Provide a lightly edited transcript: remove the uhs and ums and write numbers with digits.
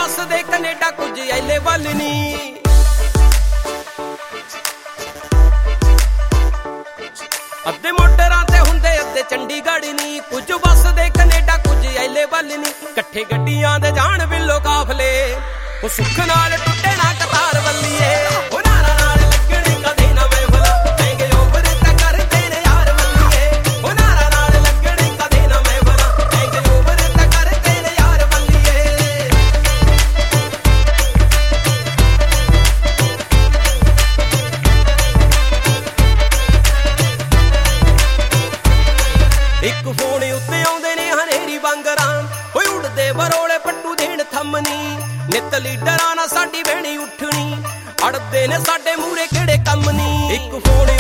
ਵਸਦੇ ਕੈਨੇਡਾ ਕੁਝ ਐਲੇ ਵੱਲ ਨੀ। ਅੱਧੇ ਮੋਟਰਾਂ ਤੇ ਹੁੰਦੇ ਅੱਧੇ ਚੰਡੀਗੜ੍ਹ ਨੀ, ਕੁਝ ਵਸਦੇ ਕੈਨੇਡਾ ਕੁਝ ਐਲੇ ਵੱਲ ਨੀ। ਇਕੱਠੇ ਗੱਡੀਆਂ ਦੇ ਜਾਣ ਬਿੱਲੋ ਕਾਫਲੇ, ਉਹ ਸੁੱਖ ਨਾਲ ਟੁੱਟੇ ਨਾ ਕਤਾਰ ਵੱਲੀਏ। ਉਹ ਨਾਰਾ ਨਾਲ ਲੱਗਣੇ ਕਦੇ ਨਾ ਮਹਿਫਲਾਂ, ਮਹਿੰਗੇ ਓਵਰ ਤਾਂ ਕਰਦੇ ਨੇ ਯਾਰ ਵੱਲੀਏ। ਉਹ ਨਾਰਾ ਨਾਲ ਲੱਗਣੇ ਕਦੇ ਨਾ ਮਹਿਫਲਾਂ, ਮਹਿੰਗੇ ਓਵਰ ਤਾਂ ਕਰਦੇ ਨੇ ਯਾਰ ਵੱਲੀਏ। ਇੱਕ ਫੋਨ ਉੱਤੇ ਆਉਂਦੇ ਨੇ ਹਨੇਰੀ ਵਾਂਗਰਾਂ, ਓਏ ਉੜਦੇ ਬਰੋਲੇ ਪੱਟੂ ਦੇਣ ਥੰਮਨੀ। ਨਿੱਤ ਲੀਡਰਾਂ ਨਾਲ ਸਾਡੀ ਬਹਿਣੀ ਉੱਠਣੀ, ਅੜਦੇ ਨੇ ਸਾਡੇ ਮੂਹਰੇ ਕਿਹੜੇ ਕੰਮ ਨੀ। ਇੱਕ ਫੋਨ